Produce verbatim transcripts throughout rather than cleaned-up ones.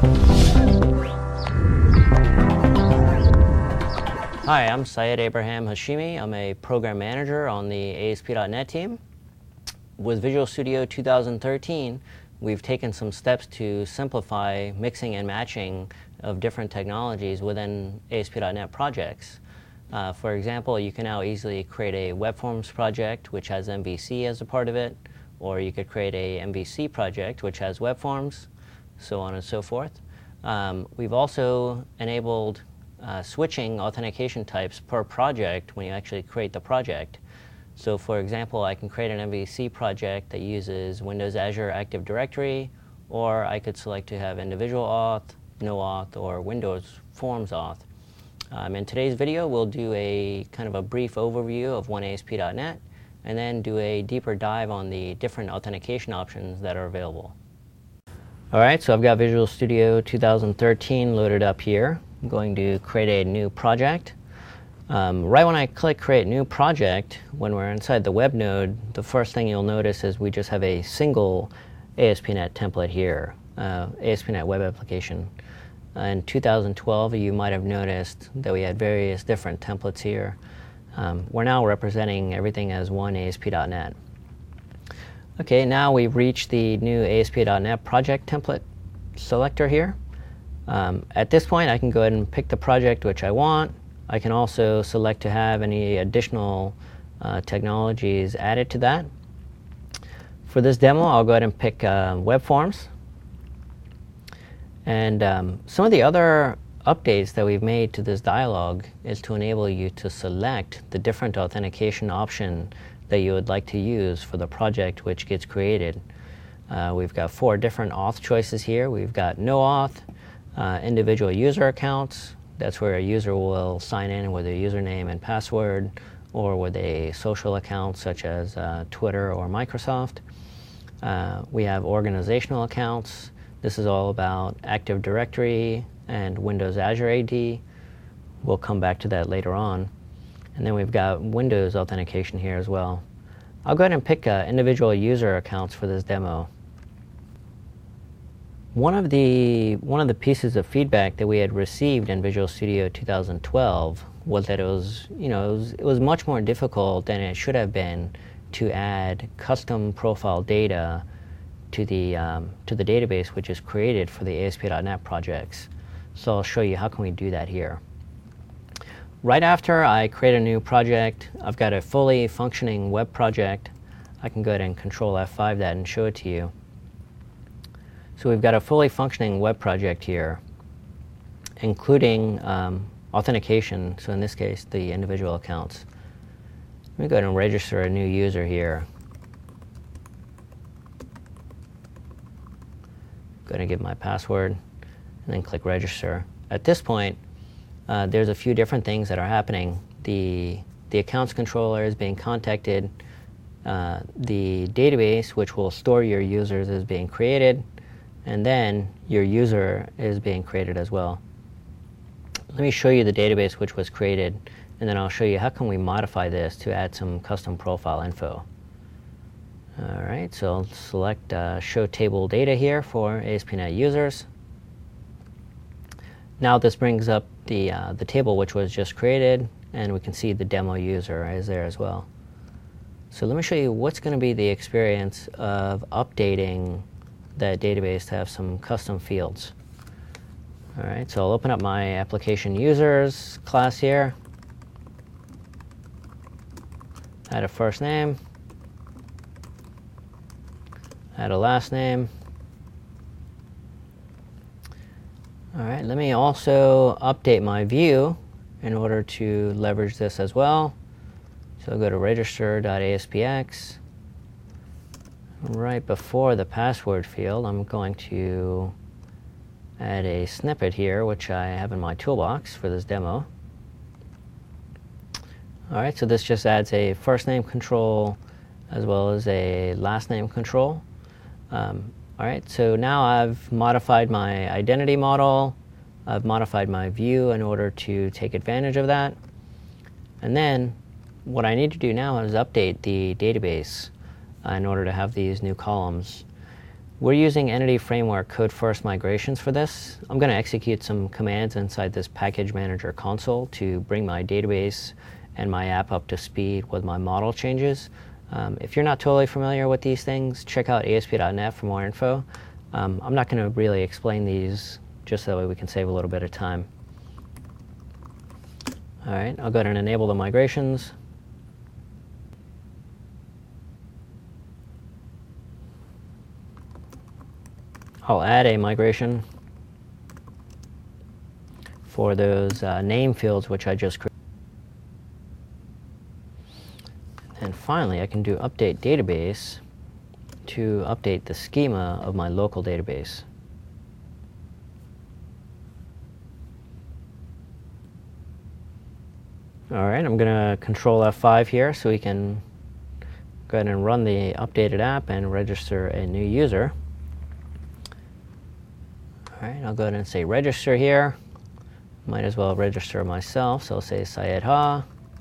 Hi, I'm Syed Abraham Hashimi. I'm a program manager on the A S P dot net team. With Visual Studio two thousand thirteen, we've taken some steps to simplify mixing and matching of different technologies within A S P dot net projects. Uh, for example, you can now easily create a web forms project which has M V C as a part of it, or you could create a M V C project which has web forms, so on and so forth. Um, we've also enabled uh, switching authentication types per project when you actually create the project. So for example, I can create an M V C project that uses Windows Azure Active Directory, or I could select to have individual auth, no auth, or Windows Forms auth. Um, in today's video, we'll do a kind of a brief overview of one A S P dot net, and then do a deeper dive on the different authentication options that are available. All right, so I've got Visual Studio two thousand thirteen loaded up here. I'm going to create a new project. Um, right when I click Create New Project, when we're inside the web node, the first thing you'll notice is we just have a single A S P dot net template here, uh, A S P dot net web application. Uh, in two thousand twelve, you might have noticed that we had various different templates here. Um, we're now representing everything as one A S P dot net. Okay, now we've reached the new A S P dot net project template selector here. Um, at this point, I can go ahead and pick the project which I want. I can also select to have any additional uh, technologies added to that. For this demo, I'll go ahead and pick uh, web forms. And um, some of the other updates that we've made to this dialog is to enable you to select the different authentication option that you would like to use for the project which gets created. Uh, we've got four different auth choices here. We've got no auth, uh, individual user accounts. That's where a user will sign in with a username and password, or with a social account such as uh, Twitter or Microsoft. Uh, we have organizational accounts. This is all about Active Directory and Windows Azure A D. We'll come back to that later on. And then we've got Windows authentication here as well. I'll go ahead and pick uh, individual user accounts for this demo. One of the one of the pieces of feedback that we had received in Visual Studio two thousand twelve was that it was, you know, it was, it was much more difficult than it should have been to add custom profile data to the um, to the database which is created for the A S P dot net projects. So I'll show you how can we do that here. Right after I create a new project, I've got a fully functioning web project. I can go ahead and Control F five that and show it to you. So we've got a fully functioning web project here, including um, authentication, so in this case, the individual accounts. Let me go ahead and register a new user here. Go ahead and give my password, and then click Register. At this point, uh, there's a few different things that are happening. The, the accounts controller is being contacted. Uh, the database, which will store your users, is being created. And then your user is being created as well. Let me show you the database which was created, and then I'll show you how can we modify this to add some custom profile info. All right, so I'll select uh, Show Table Data here for A S P dot net users. Now this brings up the, uh, the table which was just created, and we can see the demo user is there as well. So let me show you what's going to be the experience of updating that database to have some custom fields. All right, so I'll open up my application users class here. Add a first name. Add a last name. All right, let me also update my view in order to leverage this as well. So I'll go to register dot A S P X. Right before the password field, I'm going to add a snippet here, which I have in my toolbox for this demo. All right, so this just adds a first name control as well as a last name control. Um, all right, so now I've modified my identity model. I've modified my view in order to take advantage of that. And then what I need to do now is update the database uh, in order to have these new columns. We're using Entity Framework Code First Migrations for this. I'm going to execute some commands inside this Package Manager console to bring my database and my app up to speed with my model changes. Um, if you're not totally familiar with these things, check out A S P dot net for more info. Um, I'm not going to really explain these, just that way we can save a little bit of time. All right, I'll go ahead and enable the migrations. I'll add a migration for those uh, name fields which I just created. And finally, I can do update database to update the schema of my local database. All right, I'm going to control F five here so we can go ahead and run the updated app and register a new user. All right, I'll go ahead and say register here. Might as well register myself, so I'll say Syed Ha.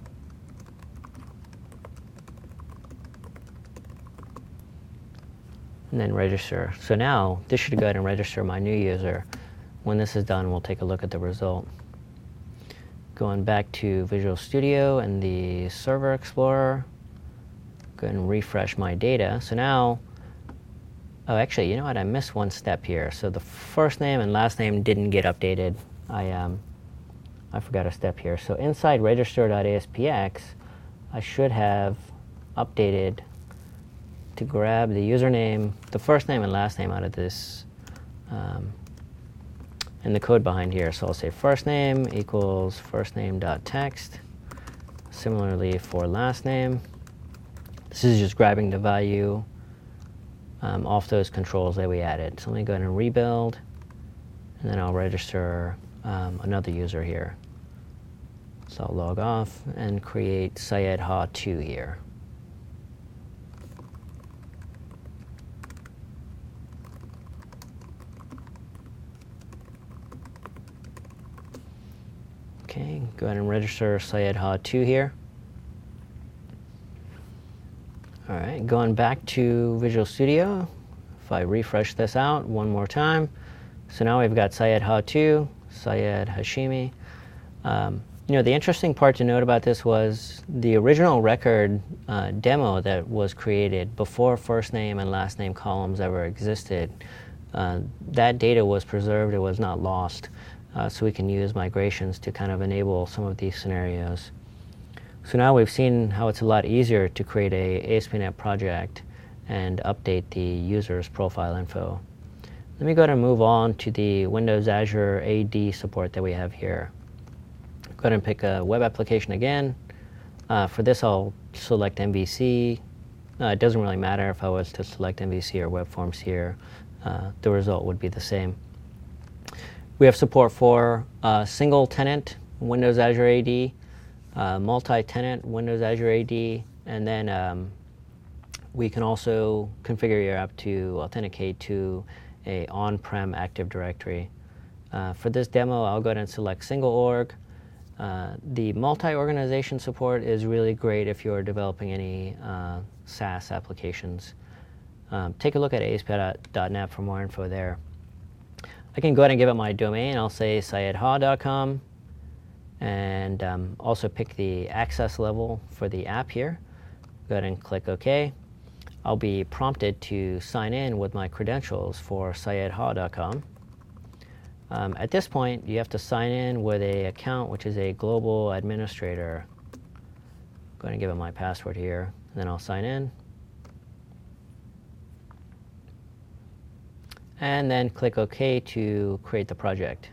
And then register. So now this should go ahead and register my new user. When this is done, we'll take a look at the result. Going back to Visual Studio and the Server Explorer, go ahead and refresh my data. So now, oh, actually, you know what? I missed one step here. So the first name and last name didn't get updated. I um, I forgot a step here. So inside register dot A S P X, I should have updated to grab the username, the first name and last name out of this, um, and the code behind here. So I'll say first name equals first name dot text. Similarly for last name, this is just grabbing the value um, off those controls that we added. So let me go ahead and rebuild, and then I'll register um, another user here. So I'll log off and create Syed Ha two here. Okay, go ahead and register Syed Ha two here. All right, going back to Visual Studio, if I refresh this out one more time, so now we've got Syed Ha two, Syed Hashimi. Um, you know, the interesting part to note about this was the original record uh, demo that was created before first name and last name columns ever existed. Uh, that data was preserved, it was not lost. Uh, so we can use migrations to kind of enable some of these scenarios. So now we've seen how it's a lot easier to create a A S P dot net project and update the user's profile info. Let me go ahead and move on to the Windows Azure A D support that we have here. Go ahead and pick a web application again. Uh, for this, I'll select M V C. Uh, it doesn't really matter if I was to select M V C or web forms here. Uh, the result would be the same. We have support for uh, single tenant Windows Azure A D, uh, multi-tenant Windows Azure A D, and then um, we can also configure your app to authenticate to a on-prem Active Directory. Uh, for this demo, I'll go ahead and select single org. Uh, the multi-organization support is really great if you're developing any uh, SaaS applications. Um, take a look at A S P dot net for more info there. I can go ahead and give it my domain. I'll say syed ha dot com, and um, also pick the access level for the app here. Go ahead and click OK. I'll be prompted to sign in with my credentials for syed ha dot com. Um, at this point, you have to sign in with an account which is a global administrator. Go ahead and give it my password here, and then I'll sign in. And then click OK to create the project.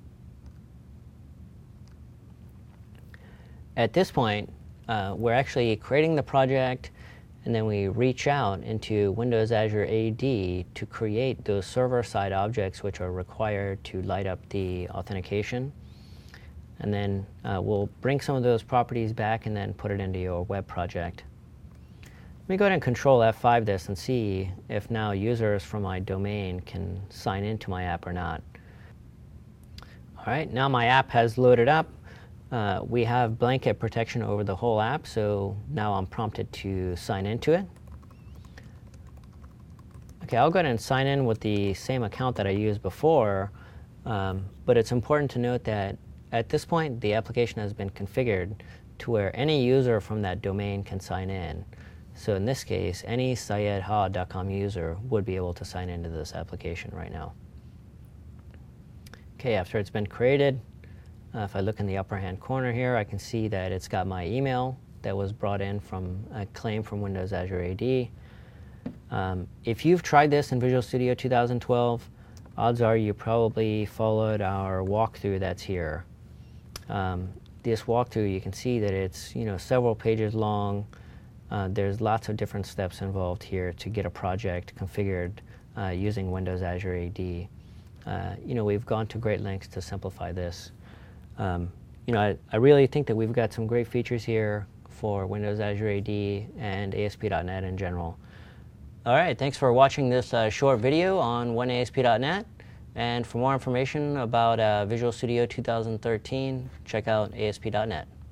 At this point, uh, we're actually creating the project, and then we reach out into Windows Azure A D to create those server-side objects which are required to light up the authentication. And then uh, we'll bring some of those properties back and then put it into your web project. Let me go ahead and control F five this and see if now users from my domain can sign into my app or not. All right, now my app has loaded up. Uh, we have blanket protection over the whole app, so now I'm prompted to sign into it. Okay, I'll go ahead and sign in with the same account that I used before, um, but it's important to note that at this point the application has been configured to where any user from that domain can sign in. So in this case, any syed ha dot com user would be able to sign into this application right now. Okay, after it's been created, uh, if I look in the upper hand corner here, I can see that it's got my email that was brought in from a claim from Windows Azure A D. Um, if you've tried this in Visual Studio two thousand twelve, odds are you probably followed our walkthrough that's here. Um, this walkthrough, you can see that it's you know several pages long. Uh, there's lots of different steps involved here to get a project configured uh, using Windows Azure A D. Uh, you know, we've gone to great lengths to simplify this. Um, you know, I, I really think that we've got some great features here for Windows Azure A D and A S P dot net in general. All right, thanks for watching this uh, short video on one A S P dot net. And for more information about uh, Visual Studio two thousand thirteen, check out A S P dot net.